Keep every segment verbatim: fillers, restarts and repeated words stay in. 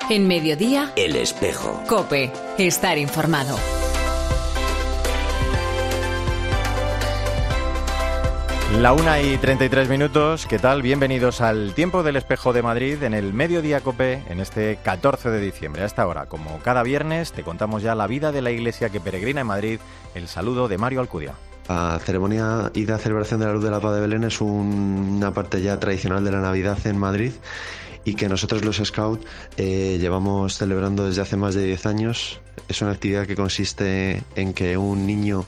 En Mediodía, El Espejo. COPE. Estar informado. La una y treinta y tres minutos, ¿qué tal? Bienvenidos al Tiempo del Espejo de Madrid en el Mediodía COPE en este catorce de diciembre. A esta hora, como cada viernes, te contamos ya la vida de la iglesia que peregrina en Madrid. El saludo de Mario Alcudia. La ceremonia y la celebración de la Luz de la Paz de Belén es un, una parte ya tradicional de la Navidad en Madrid y que nosotros los Scouts eh, llevamos celebrando desde hace más de diez años. Es una actividad que consiste en que un niño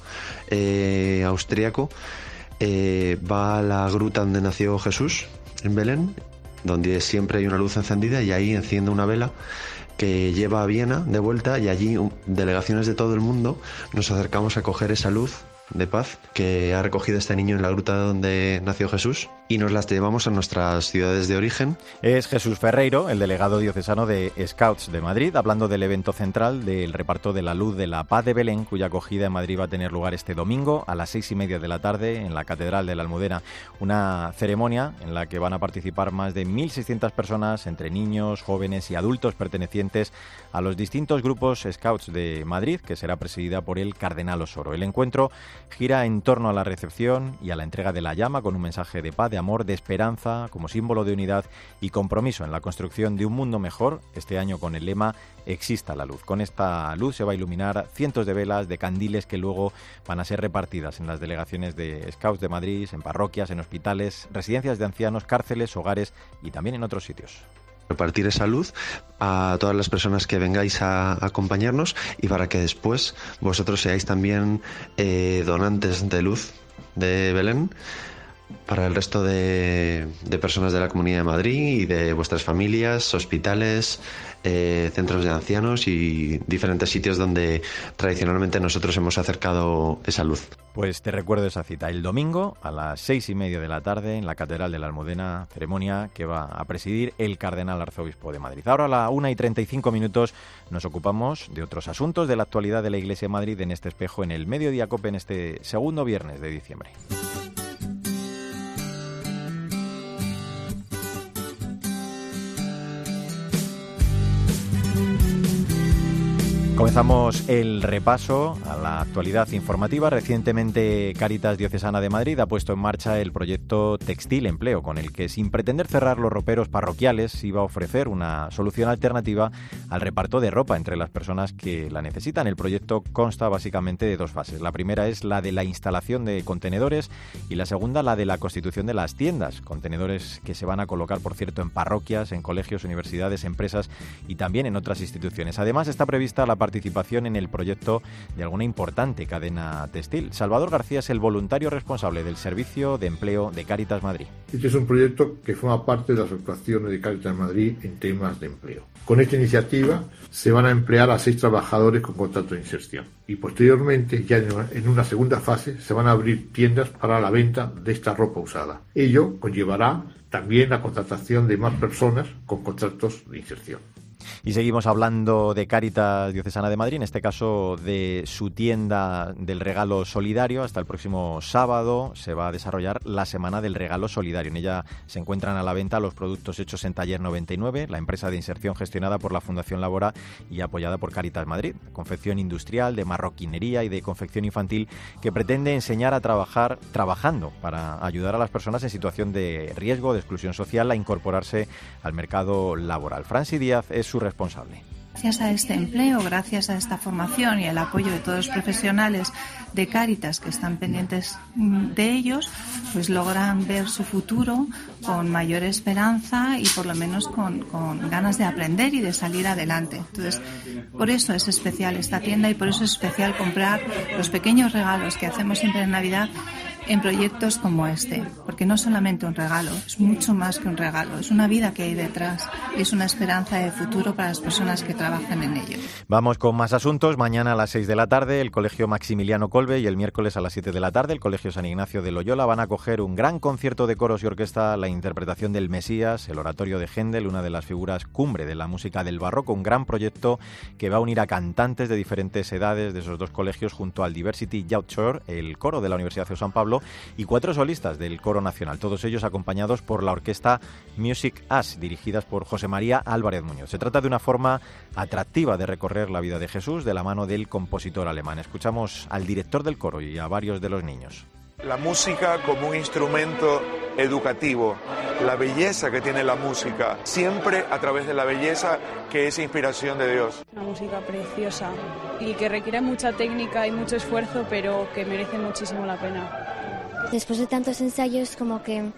eh, austríaco eh, va a la gruta donde nació Jesús, en Belén, donde siempre hay una luz encendida, y ahí enciende una vela que lleva a Viena de vuelta, y allí delegaciones de todo el mundo nos acercamos a coger esa luz de paz que ha recogido este niño en la gruta donde nació Jesús, y nos las llevamos a nuestras ciudades de origen. Es Jesús Ferreiro, el delegado diocesano de Scouts de Madrid, hablando del evento central del reparto de la Luz de la Paz de Belén, cuya acogida en Madrid va a tener lugar este domingo a las seis y media de la tarde en la Catedral de la Almudena. Una ceremonia en la que van a participar más de mil seiscientas personas, entre niños, jóvenes y adultos pertenecientes a los distintos grupos Scouts de Madrid, que será presidida por el Cardenal Osoro. El encuentro gira en torno a la recepción y a la entrega de la llama con un mensaje de paz, de amor, de esperanza, como símbolo de unidad y compromiso en la construcción de un mundo mejor, este año con el lema Exista la luz. Con esta luz se va a iluminar cientos de velas, de candiles que luego van a ser repartidas en las delegaciones de Scouts de Madrid, en parroquias, en hospitales, residencias de ancianos, cárceles, hogares y también en otros sitios. Repartir esa luz a todas las personas que vengáis a acompañarnos, y para que después vosotros seáis también eh, donantes de luz de Belén para el resto de, de personas de la Comunidad de Madrid y de vuestras familias, hospitales, eh, centros de ancianos y diferentes sitios donde tradicionalmente nosotros hemos acercado esa luz. Pues te recuerdo esa cita, el domingo a las seis y media de la tarde en la Catedral de la Almudena, ceremonia que va a presidir el Cardenal Arzobispo de Madrid. Ahora a la una y treinta y cinco minutos nos ocupamos de otros asuntos de la actualidad de la Iglesia de Madrid en este espejo en el Mediodía COPE en este segundo viernes de diciembre. Comenzamos el repaso a la actualidad informativa. Recientemente, Cáritas Diocesana de Madrid ha puesto en marcha el proyecto Textil Empleo, con el que, sin pretender cerrar los roperos parroquiales, iba a ofrecer una solución alternativa al reparto de ropa entre las personas que la necesitan. El proyecto consta básicamente de dos fases. La primera es la de la instalación de contenedores y la segunda la de la constitución de las tiendas. Contenedores que se van a colocar, por cierto, en parroquias, en colegios, universidades, empresas y también en otras instituciones. Además, está prevista la participación en el proyecto de alguna importante cadena textil. Salvador García es el voluntario responsable del Servicio de Empleo de Cáritas Madrid. Este es un proyecto que forma parte de las actuaciones de Cáritas Madrid en temas de empleo. Con esta iniciativa se van a emplear a seis trabajadores con contrato de inserción, y posteriormente, ya en una segunda fase, se van a abrir tiendas para la venta de esta ropa usada. Ello conllevará también la contratación de más personas con contratos de inserción. Y seguimos hablando de Cáritas Diocesana de Madrid, en este caso de su tienda del regalo solidario. Hasta el próximo sábado se va a desarrollar la Semana del Regalo Solidario. En ella se encuentran a la venta los productos hechos en Taller noventa y nueve, la empresa de inserción gestionada por la Fundación Labora y apoyada por Cáritas Madrid. Confección industrial, de marroquinería y de confección infantil que pretende enseñar a trabajar trabajando para ayudar a las personas en situación de riesgo, de exclusión social, a incorporarse al mercado laboral. Franci Díaz es su responsable. Gracias a este empleo, gracias a esta formación y el apoyo de todos los profesionales de Cáritas que están pendientes de ellos, pues logran ver su futuro con mayor esperanza y por lo menos con, con ganas de aprender y de salir adelante. Entonces, por eso es especial esta tienda y por eso es especial comprar los pequeños regalos que hacemos siempre en Navidad en proyectos como este, porque no solamente un regalo, es mucho más que un regalo, es una vida que hay detrás y es una esperanza de futuro para las personas que trabajan en ello. Vamos con más asuntos. Mañana a las seis de la tarde el Colegio Maximiliano Kolbe y el miércoles a las siete de la tarde el Colegio San Ignacio de Loyola van a acoger un gran concierto de coros y orquesta, la interpretación del Mesías, el oratorio de Händel, una de las figuras cumbre de la música del barroco, un gran proyecto que va a unir a cantantes de diferentes edades de esos dos colegios junto al Diversity Youth Choir, el coro de la Universidad de San Pablo solo, y cuatro solistas del Coro Nacional, todos ellos acompañados por la orquesta Music Us, dirigidas por José María Álvarez Muñoz. Se trata de una forma atractiva de recorrer la vida de Jesús de la mano del compositor alemán. Escuchamos al director del coro y a varios de los niños. La música como un instrumento educativo, la belleza que tiene la música, siempre a través de la belleza que es inspiración de Dios. Una música preciosa y que requiere mucha técnica y mucho esfuerzo, pero que merece muchísimo la pena. Después de tantos ensayos, como que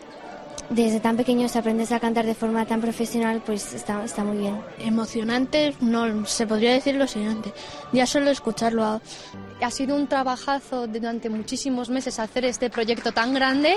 desde tan pequeños aprendes a cantar de forma tan profesional, pues está, está muy bien. Emocionante, no se podría decir lo siguiente, ya solo escucharlo. Ha sido un trabajazo durante muchísimos meses hacer este proyecto tan grande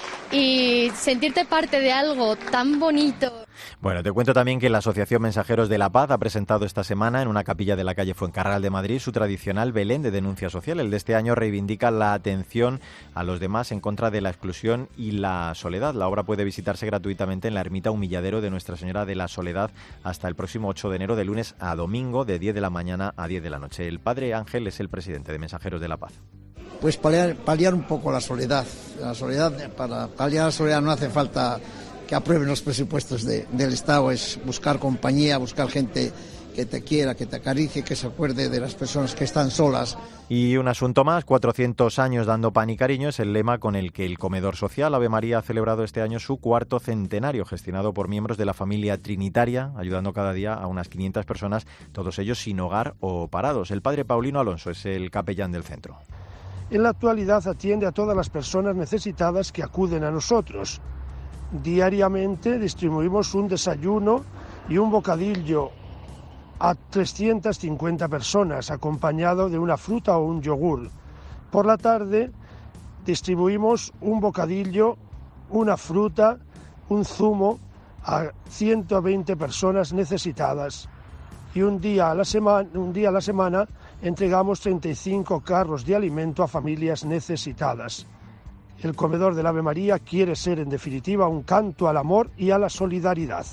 y sentirte parte de algo tan bonito. Bueno, te cuento también que la Asociación Mensajeros de la Paz ha presentado esta semana en una capilla de la calle Fuencarral de Madrid su tradicional Belén de denuncia social. El de este año reivindica la atención a los demás en contra de la exclusión y la soledad. La obra puede visitarse gratuitamente en la ermita Humilladero de Nuestra Señora de la Soledad hasta el próximo ocho de enero, de lunes a domingo, de diez de la mañana a diez de la noche. El padre Ángel es el presidente de Mensajeros de la Paz. Pues paliar, paliar un poco la soledad. La soledad, para paliar la soledad no hace falta que aprueben los presupuestos de, del Estado, es buscar compañía, buscar gente que te quiera, que te acaricie, que se acuerde de las personas que están solas. Y un asunto más, cuatrocientos años dando pan y cariño es el lema con el que el Comedor Social Ave María ha celebrado este año su cuarto centenario, gestionado por miembros de la familia trinitaria, ayudando cada día a unas quinientas personas, todos ellos sin hogar o parados. El padre Paulino Alonso es el capellán del centro. En la actualidad atiende a todas las personas necesitadas que acuden a nosotros. Diariamente distribuimos un desayuno y un bocadillo a trescientas cincuenta personas, acompañado de una fruta o un yogur. Por la tarde distribuimos un bocadillo, una fruta, un zumo a ciento veinte personas necesitadas. Y un día a la semana, un día a la semana entregamos treinta y cinco carros de alimento a familias necesitadas. El Comedor del Ave María quiere ser, en definitiva, un canto al amor y a la solidaridad.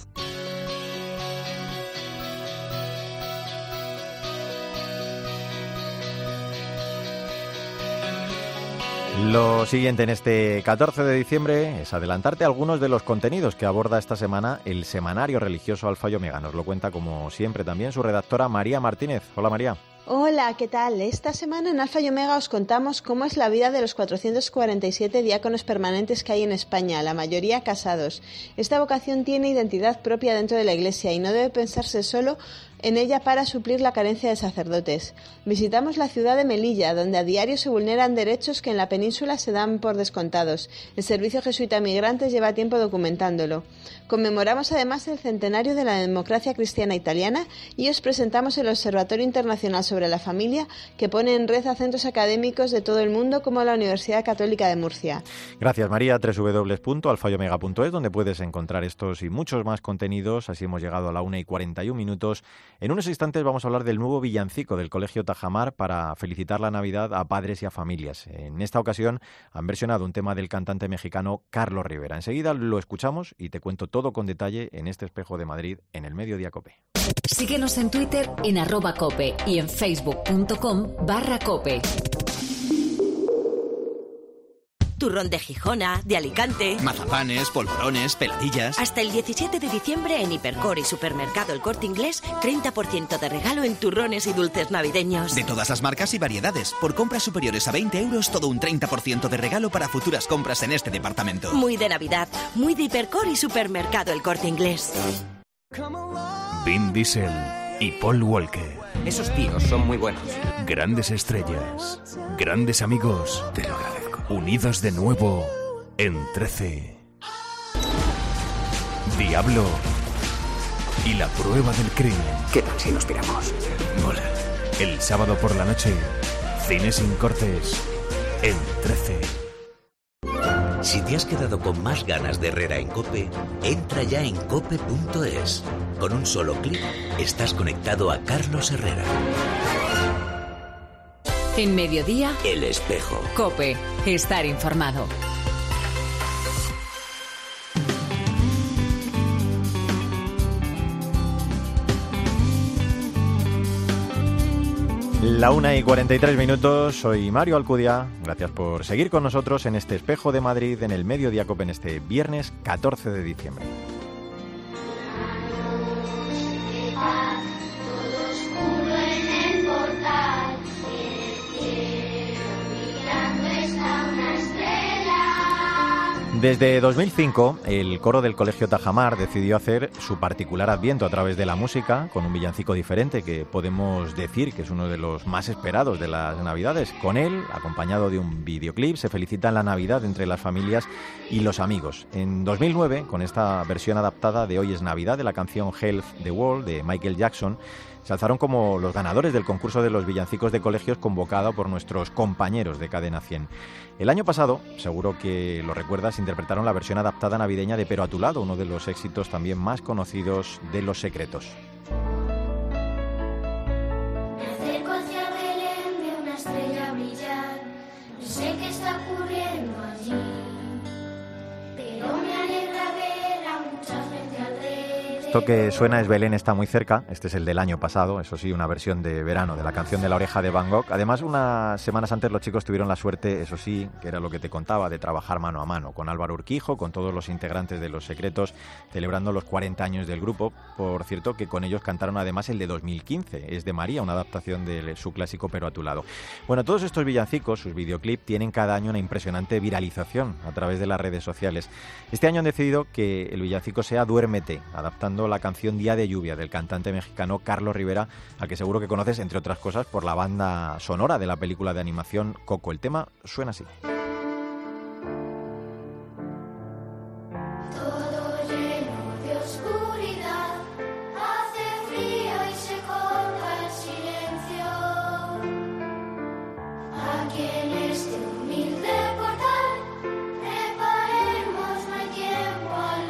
Lo siguiente en este catorce de diciembre es adelantarte algunos de los contenidos que aborda esta semana el semanario religioso Alfa y Omega. Nos lo cuenta, como siempre, también su redactora María Martínez. Hola, María. Hola, ¿qué tal? Esta semana en Alfa y Omega os contamos cómo es la vida de los cuatrocientos cuarenta y siete diáconos permanentes que hay en España, la mayoría casados. Esta vocación tiene identidad propia dentro de la Iglesia y no debe pensarse solo en ella para suplir la carencia de sacerdotes. Visitamos la ciudad de Melilla, donde a diario se vulneran derechos que en la península se dan por descontados. El Servicio Jesuita Migrantes lleva tiempo documentándolo. Conmemoramos además el centenario de la democracia cristiana italiana y os presentamos el Observatorio Internacional sobre la Familia, que pone en red a centros académicos de todo el mundo como la Universidad Católica de Murcia. Gracias, María. doble u doble u doble u punto alfa y omega punto es, donde puedes encontrar estos y muchos más contenidos. Así hemos llegado a la una y cuarenta y un minutos. En unos instantes vamos a hablar del nuevo villancico del Colegio Tajamar para felicitar la Navidad a padres y a familias. En esta ocasión han versionado un tema del cantante mexicano Carlos Rivera. Enseguida lo escuchamos y te cuento todo con detalle en este Espejo de Madrid en el Mediodía COPE. Síguenos en Twitter en arroba cope y en facebook punto com barra cope. Turrón de Gijona, de Alicante, mazapanes, polvorones, peladillas. Hasta el diecisiete de diciembre en Hipercor y Supermercado El Corte Inglés, treinta por ciento de regalo en turrones y dulces navideños. De todas las marcas y variedades. Por compras superiores a veinte euros, todo un treinta por ciento de regalo para futuras compras en este departamento. Muy de Navidad, muy de Hipercor y Supermercado El Corte Inglés. Vin Diesel y Paul Walker. Esos tíos son muy buenos. Grandes estrellas, grandes amigos. Te lo agradezco. Unidos de nuevo en trece. Diablo y la prueba del crimen. ¿Qué tal si nos piramos? Mola. El sábado por la noche, Cine sin cortes en trece. Si te has quedado con más ganas de Herrera en COPE, entra ya en cope punto es. Con un solo clic estás conectado a Carlos Herrera. En Mediodía, El Espejo. COPE. Estar informado. La una y cuarenta y tres minutos, soy Mario Alcudia. Gracias por seguir con nosotros en este Espejo de Madrid, en el Mediodía Cope, en este viernes catorce de diciembre. Desde dos mil cinco, el coro del Colegio Tajamar decidió hacer su particular adviento a través de la música, con un villancico diferente que podemos decir que es uno de los más esperados de las Navidades. Con él, acompañado de un videoclip, se felicita la Navidad entre las familias y los amigos. En dos mil nueve, con esta versión adaptada de Hoy es Navidad, de la canción Health the World de Michael Jackson, se alzaron como los ganadores del concurso de los villancicos de colegios convocado por nuestros compañeros de Cadena cien. El año pasado, seguro que lo recuerdas, interpretaron la versión adaptada navideña de Pero a tu lado, uno de los éxitos también más conocidos de Los Secretos. Me acerco hacia Belén, veo una estrella brillar. No sé qué está ocurriendo allí, pero me alegra ver a mucha gente alrededor. Esto que suena es Belén está muy cerca. Este es el del año pasado, eso sí, una versión de verano de la canción de La Oreja de Van Gogh. Además, unas semanas antes los chicos tuvieron la suerte, eso sí, que era lo que te contaba, de trabajar mano a mano con Álvaro Urquijo, con todos los integrantes de Los Secretos, celebrando los cuarenta años del grupo. Por cierto, que con ellos cantaron además el de dos mil quince, Es de María, una adaptación de su clásico Pero a tu lado. Bueno, todos estos villancicos, sus videoclips, tienen cada año una impresionante viralización a través de las redes sociales. Este año han decidido que el villancico sea Duérmete, adaptando la canción Día de Lluvia del cantante mexicano Carlos Rivera, al que seguro que conoces, entre otras cosas, por la banda sonora de la película de animación Coco. El tema suena así. Todo lleno de oscuridad, hace frío y se corta el silencio. Aquí en este humilde portal, preparemos, no hay tiempo al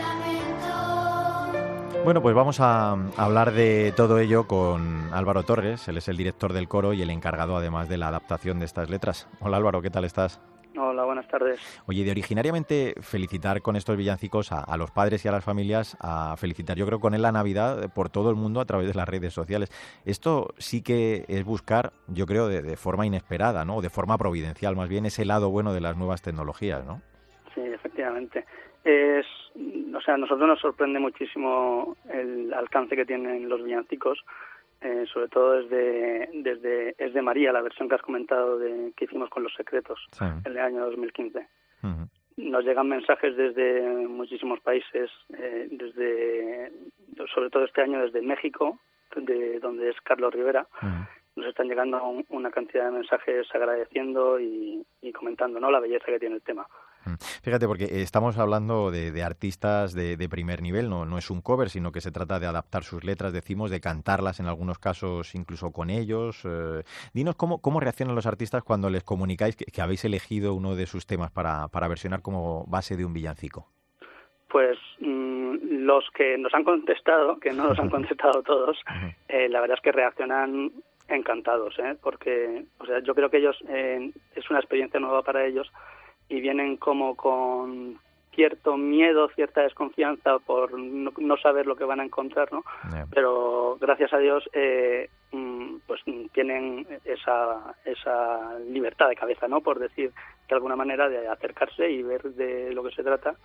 lamento. Bueno, pues vamos a hablar de todo ello con Álvaro Torres. Él es el director del coro y el encargado además de la adaptación de estas letras. Hola Álvaro, ¿qué tal estás? Hola, buenas tardes. Oye, de originariamente felicitar con estos villancicos a, a los padres y a las familias, a felicitar yo creo con él la Navidad por todo el mundo a través de las redes sociales. Esto sí que es buscar, yo creo, de, de forma inesperada, ¿no? O de forma providencial, más bien ese lado bueno de las nuevas tecnologías, ¿no? Sí, efectivamente. Es, o sea, a nosotros nos sorprende muchísimo el alcance que tienen los villancicos, eh, sobre todo desde desde Es de María, la versión que has comentado de que hicimos con Los Secretos, sí, el año dos mil quince. Uh-huh. Nos llegan mensajes desde muchísimos países, eh, desde sobre todo este año desde México, de donde es Carlos Rivera. Uh-huh. Nos están llegando un, una cantidad de mensajes agradeciendo y, y comentando, ¿no?, la belleza que tiene el tema. Fíjate, porque estamos hablando de, de artistas de, de primer nivel, no, no es un cover, sino que se trata de adaptar sus letras, decimos, de cantarlas en algunos casos incluso con ellos. Eh, dinos cómo, cómo reaccionan los artistas cuando les comunicáis que, que habéis elegido uno de sus temas para, para versionar como base de un villancico. Pues mmm, los que nos han contestado, que no nos han contestado todos, eh, la verdad es que reaccionan encantados, ¿eh? Porque, o sea, yo creo que ellos eh, es una experiencia nueva para ellos y vienen como con cierto miedo, cierta desconfianza por no, no saber lo que van a encontrar, ¿no? Yeah. Pero gracias a Dios eh, pues tienen esa esa libertad de cabeza, ¿no?, por decir de alguna manera, de acercarse y ver de lo que se trata.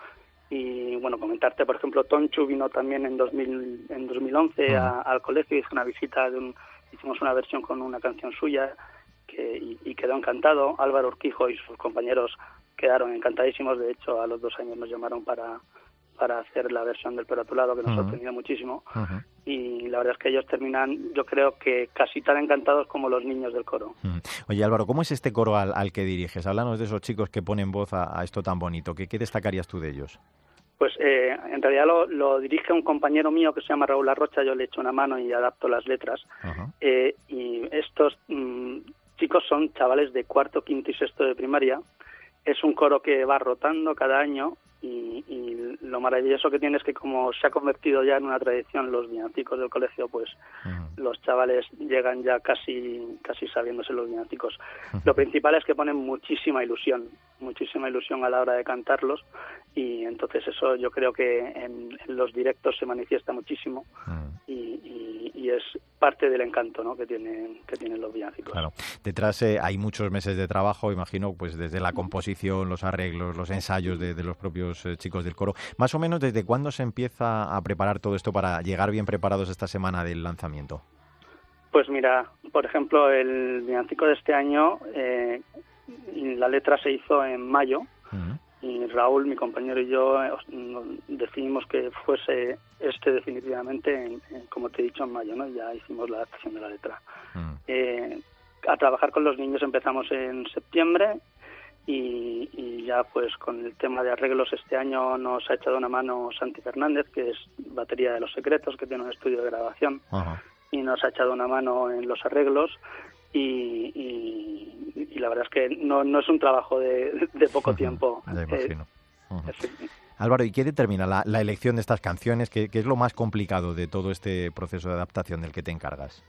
Y bueno, comentarte, por ejemplo, Tonchu vino también en dos mil en dos mil once uh-huh. a, al colegio, hizo una visita de un hicimos una versión con una canción suya que y, y quedó encantado. Álvaro Urquijo y sus compañeros quedaron encantadísimos. De hecho, a los dos años nos llamaron para para hacer la versión del Pero a tu lado, que nos uh-huh. sorprendió muchísimo. Uh-huh. Y la verdad es que ellos terminan, yo creo que casi tan encantados como los niños del coro. Uh-huh. Oye, Álvaro, ¿cómo es este coro al, al que diriges? Háblanos de esos chicos que ponen voz a, a esto tan bonito. ¿Qué, qué destacarías tú de ellos? Pues eh, en realidad lo, lo dirige un compañero mío que se llama Raúl Arrocha. Yo le echo una mano y adapto las letras. Uh-huh. Eh, y estos mmm, chicos son chavales de cuarto, quinto y sexto de primaria. Es un coro que va rotando cada año y, y lo maravilloso que tiene es que como se ha convertido ya en una tradición los villancicos del colegio, pues uh-huh. los chavales llegan ya casi casi sabiéndose los villancicos. Uh-huh. Lo principal es que ponen muchísima ilusión, muchísima ilusión a la hora de cantarlos y entonces eso yo creo que en, en los directos se manifiesta muchísimo uh-huh. y, y, y es parte del encanto, ¿no?, que tienen que tienen los villancicos. Claro. Detrás eh, hay muchos meses de trabajo, imagino, pues desde la composición, los arreglos, los ensayos de, de los propios eh, chicos del coro. Más o menos, ¿desde cuándo se empieza a preparar todo esto para llegar bien preparados esta semana del lanzamiento? Pues mira, por ejemplo, el villancico de este año, eh, la letra se hizo en mayo. Uh-huh. Y Raúl, mi compañero y yo eh, decidimos que fuese este definitivamente, en, en, como te he dicho, en mayo, ¿no? Ya hicimos la adaptación de la letra. Mm. Eh, a trabajar con los niños empezamos en septiembre y, y ya pues con el tema de arreglos este año nos ha echado una mano Santi Fernández, que es batería de Los Secretos, que tiene un estudio de grabación. Ajá. Y nos ha echado una mano en los arreglos. Y, y, y la verdad es que no, no es un trabajo de, de poco tiempo. Ya imagino. Uh-huh. Eh, Álvaro, ¿y qué determina la, la elección de estas canciones? ¿Qué, ¿Qué es lo más complicado de todo este proceso de adaptación del que te encargas?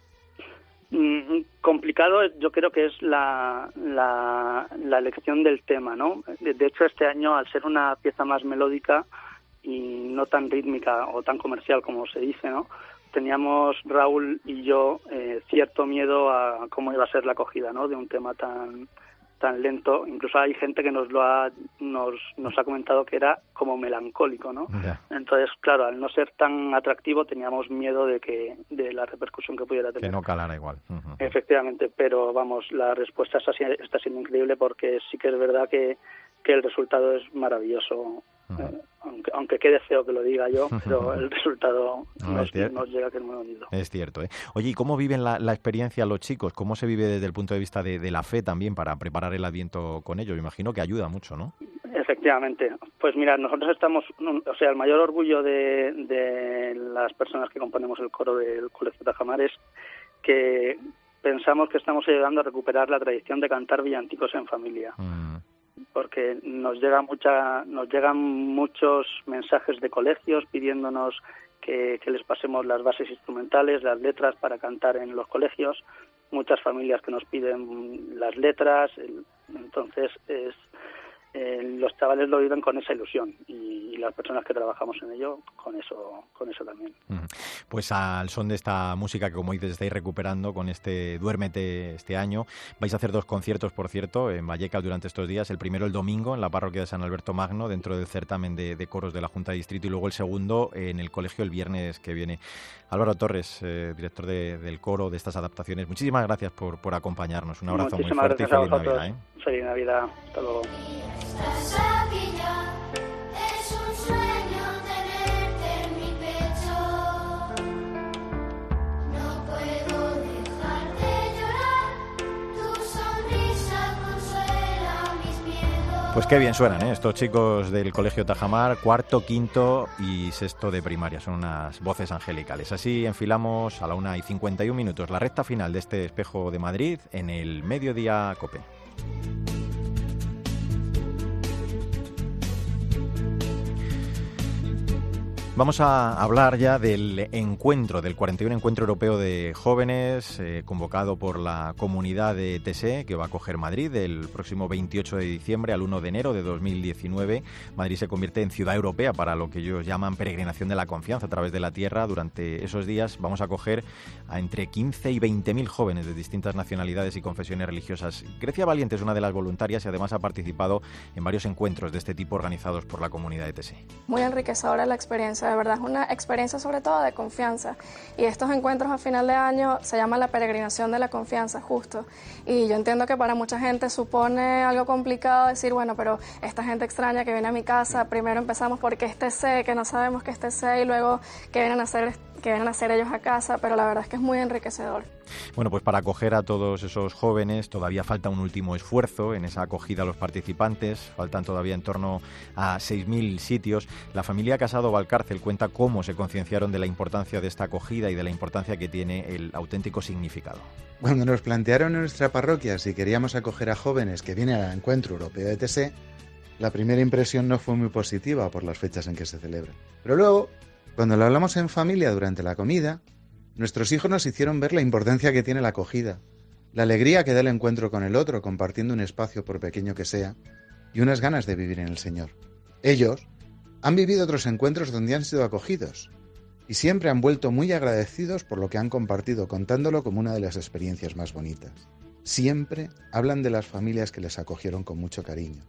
Mm, complicado yo creo que es la, la, la elección del tema, ¿no? De, de hecho, este año, al ser una pieza más melódica y no tan rítmica o tan comercial como se dice, ¿no?, teníamos Raúl y yo eh, cierto miedo a cómo iba a ser la acogida, ¿no?, de un tema tan tan lento. Incluso hay gente que nos lo ha nos nos ha comentado que era como melancólico, ¿no? Yeah. Entonces, claro, al no ser tan atractivo teníamos miedo de que de la repercusión que pudiera tener. Que no calara igual. Uh-huh. Efectivamente, pero vamos, la respuesta está, está siendo increíble, porque sí que es verdad que que el resultado es maravilloso. Uh-huh. Eh, aunque, aunque quede feo que lo diga yo, pero el resultado no, nos, nos llega que es muy bonito. Es cierto, ¿eh? Oye, ¿y cómo viven la, la experiencia los chicos? ¿Cómo se vive desde el punto de vista de, de la fe también para preparar el Adviento con ellos? Me imagino que ayuda mucho, ¿no? Efectivamente. Pues mira, nosotros estamos, o sea, el mayor orgullo de, de las personas que componemos el coro del Colegio Tajamar es que pensamos que estamos ayudando a recuperar la tradición de cantar villancicos en familia. Mm. Porque nos llega mucha, nos llegan muchos mensajes de colegios pidiéndonos que, que les pasemos las bases instrumentales, las letras para cantar en los colegios. Muchas familias que nos piden las letras, el, entonces es eh, los chavales lo viven con esa ilusión y, y las personas que trabajamos en ello con eso, con eso también. Pues al son de esta música que, como dices, estáis recuperando con este Duérmete este año, vais a hacer dos conciertos, por cierto, en Vallecas durante estos días. El primero el domingo en la parroquia de San Alberto Magno, dentro del certamen de, de coros de la Junta de Distrito, y luego el segundo en el colegio el viernes que viene. Álvaro Torres, eh, director de, del coro de estas adaptaciones, muchísimas gracias por, por acompañarnos. Un abrazo Muchísimas muy fuerte y feliz Navidad. ¿eh? Feliz Navidad. Hasta luego. Es un sueño tenerte en mi pecho. No puedo dejar de llorar. Tu sonrisa consuela mis miedos. Pues qué bien suenan, ¿eh? Estos chicos del Colegio Tajamar, cuarto, quinto y sexto de primaria. Son unas voces angelicales. Así enfilamos a la una y cincuenta y un minutos la recta final de este Espejo de Madrid en el Mediodía COPE. Vamos a hablar ya del encuentro, del cuarenta y uno Encuentro Europeo de Jóvenes, eh, convocado por la Comunidad de T S E, que va a acoger Madrid el próximo veintiocho de diciembre al uno de enero de dos mil diecinueve. Madrid se convierte en ciudad europea para lo que ellos llaman peregrinación de la confianza a través de la tierra. Durante esos días vamos a acoger a entre quince y veinte mil jóvenes de distintas nacionalidades y confesiones religiosas. Grecia Valiente es una de las voluntarias y además ha participado en varios encuentros de este tipo organizados por la Comunidad de T S E. Muy enriquecedora la experiencia. De verdad es una experiencia sobre todo de confianza, y estos encuentros a final de año se llama la peregrinación de la confianza, justo, y yo entiendo que para mucha gente supone algo complicado decir, bueno, pero esta gente extraña que viene a mi casa, primero empezamos porque es T S E, que no sabemos que es T S E, y luego que vienen a hacer que vienen a hacer ellos a casa, pero la verdad es que es muy enriquecedor. Bueno, pues para acoger a todos esos jóvenes todavía falta un último esfuerzo en esa acogida a los participantes. Faltan todavía en torno a seis mil sitios. La familia Casado Valcárcel cuenta cómo se concienciaron de la importancia de esta acogida y de la importancia que tiene el auténtico significado. Cuando nos plantearon en nuestra parroquia si queríamos acoger a jóvenes que vienen al Encuentro Europeo de T S E, la primera impresión no fue muy positiva por las fechas en que se celebra. Pero luego, cuando lo hablamos en familia durante la comida, nuestros hijos nos hicieron ver la importancia que tiene la acogida, la alegría que da el encuentro con el otro, compartiendo un espacio por pequeño que sea, y unas ganas de vivir en el Señor. Ellos han vivido otros encuentros donde han sido acogidos, Y siempre han vuelto muy agradecidos por lo que han compartido, contándolo como una de las experiencias más bonitas. Siempre hablan de las familias que les acogieron con mucho cariño.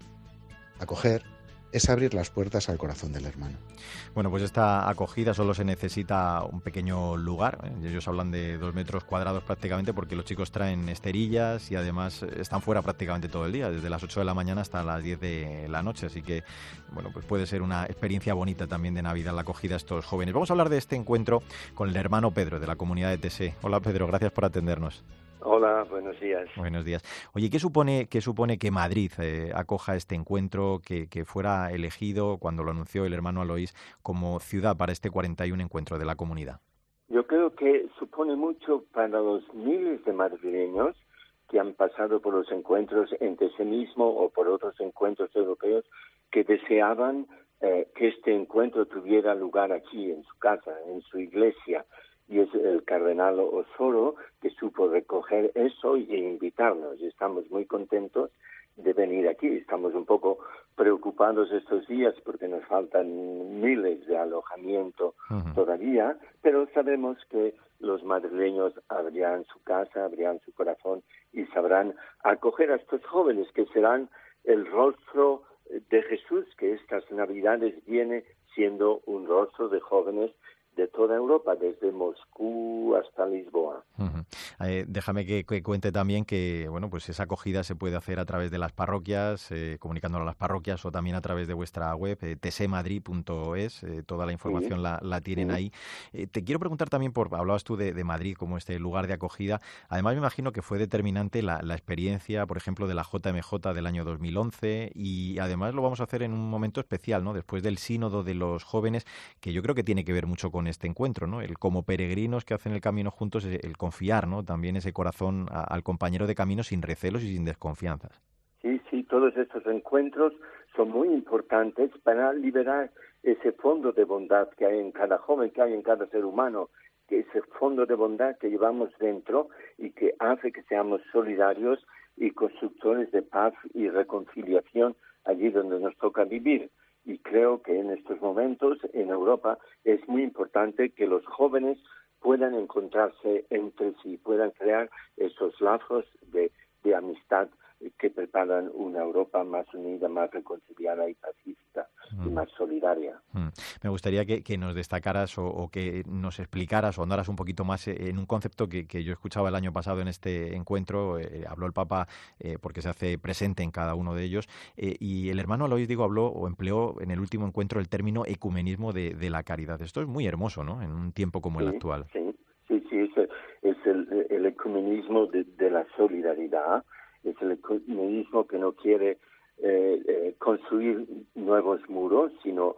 Acoger es abrir las puertas al corazón del hermano. Bueno, pues esta acogida solo se necesita un pequeño lugar, ¿eh? Ellos hablan de dos metros cuadrados prácticamente, porque los chicos traen esterillas y además están fuera prácticamente todo el día, desde las ocho de la mañana hasta las diez de la noche, así que bueno, pues puede ser una experiencia bonita también de Navidad la acogida a estos jóvenes. Vamos a hablar de este encuentro con el hermano Pedro de la comunidad de Tesé. Hola Pedro, gracias por atendernos. Hola, buenos días. Buenos días. Oye, ¿qué supone, qué supone que Madrid eh, acoja este encuentro, que, que fuera elegido, cuando lo anunció el hermano Alois, como ciudad para este cuarenta y uno encuentro de la comunidad? Yo creo que supone mucho para los miles de madrileños que han pasado por los encuentros en Tesé mismo o por otros encuentros europeos que deseaban eh, que este encuentro tuviera lugar aquí, en su casa, en su iglesia. Y es el cardenal Osoro que supo recoger eso e invitarnos. Y estamos muy contentos de venir aquí. Estamos un poco preocupados estos días porque nos faltan miles de alojamiento uh-huh. todavía, pero sabemos que los madrileños abrirán su casa, abrirán su corazón y sabrán acoger a estos jóvenes que serán el rostro de Jesús, que estas Navidades viene siendo un rostro de jóvenes de toda Europa, desde Moscú hasta Lisboa. Uh-huh. Eh, déjame que, que cuente también que bueno, pues esa acogida se puede hacer a través de las parroquias, eh, comunicándolo a las parroquias, o también a través de vuestra web, eh, tesemadrid punto es, eh, toda la información sí. la, la tienen sí. ahí. Eh, te quiero preguntar también, por hablabas tú de, de Madrid como este lugar de acogida, además me imagino que fue determinante la, la experiencia, por ejemplo, de la J M J del año dos mil once, y además lo vamos a hacer en un momento especial, ¿no? Después del sínodo de los jóvenes, que yo creo que tiene que ver mucho con este encuentro, ¿no? El como peregrinos que hacen el camino juntos, el confiar, ¿no? También ese corazón a, al compañero de camino sin recelos y sin desconfianzas. Sí, sí, todos estos encuentros son muy importantes para liberar ese fondo de bondad que hay en cada joven, que hay en cada ser humano, que ese fondo de bondad que llevamos dentro y que hace que seamos solidarios y constructores de paz y reconciliación allí donde nos toca vivir. Y creo que en estos momentos en Europa es muy importante que los jóvenes puedan encontrarse entre sí, puedan crear esos lazos de, de amistad que preparan una Europa más unida, más reconciliada y pacífica mm. y más solidaria. Mm. Me gustaría que, que nos destacaras o, o que nos explicaras o andaras un poquito más en un concepto que, que yo escuchaba el año pasado en este encuentro. Eh, habló el Papa eh, porque se hace presente en cada uno de ellos, eh, y el hermano Alois, digo, habló o empleó en el último encuentro el término ecumenismo de, de la caridad. Esto es muy hermoso, ¿no?, en un tiempo como sí, el actual. Sí, sí, sí, es, es el, el ecumenismo de, de la solidaridad. Es el ecumenismo que no quiere eh, eh, construir nuevos muros, sino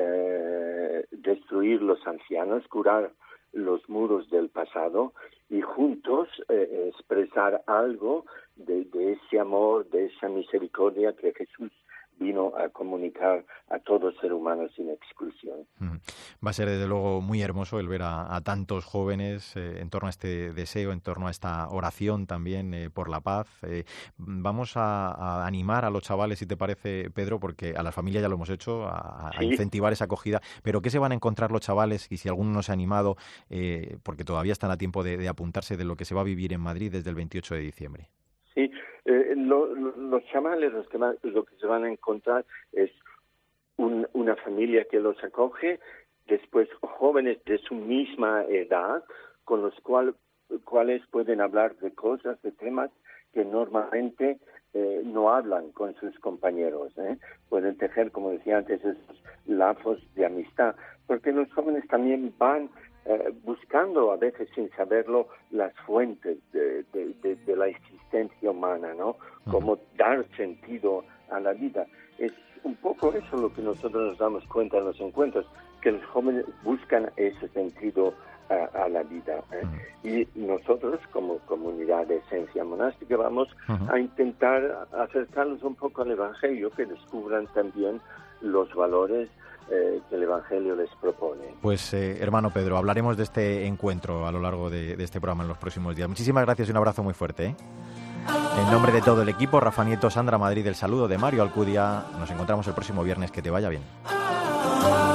eh, destruir los ancianos, curar los muros del pasado y juntos eh, expresar algo de, de ese amor, de esa misericordia que Jesús vino a comunicar a todo ser humano sin exclusión. Va a ser desde luego muy hermoso el ver a, a tantos jóvenes eh, en torno a este deseo, en torno a esta oración también eh, por la paz. Eh, vamos a, a animar a los chavales, si te parece, Pedro, porque a las familias ya lo hemos hecho, a, a incentivar esa acogida. Pero ¿qué se van a encontrar los chavales? Y si alguno no se ha animado, eh, porque todavía están a tiempo de, de apuntarse, de lo que se va a vivir en Madrid desde el veintiocho de diciembre. Sí, eh, lo, lo, los chavales los que van, lo que se van a encontrar es un, una familia que los acoge, después jóvenes de su misma edad, con los cual, cuales pueden hablar de cosas, de temas que normalmente eh, no hablan con sus compañeros. ¿eh? Pueden tejer, como decía antes, esos lazos de amistad, porque los jóvenes también van Eh, buscando a veces sin saberlo las fuentes de, de, de, de la existencia humana, ¿no? Cómo dar sentido a la vida. Es un poco eso lo que nosotros nos damos cuenta en los encuentros, que los jóvenes buscan ese sentido a, a la vida. ¿eh? Y nosotros, como comunidad de esencia monástica, vamos uh-huh. a intentar acercarlos un poco al Evangelio, que descubran también los valores Eh, que el Evangelio les propone. Pues, eh, hermano Pedro, hablaremos de este encuentro a lo largo de, de este programa en los próximos días. Muchísimas gracias y un abrazo muy fuerte. ¿eh? En nombre de todo el equipo, Rafa Nieto, Sandra Madrid, el saludo de Mario Alcudia. Nos encontramos el próximo viernes. Que te vaya bien.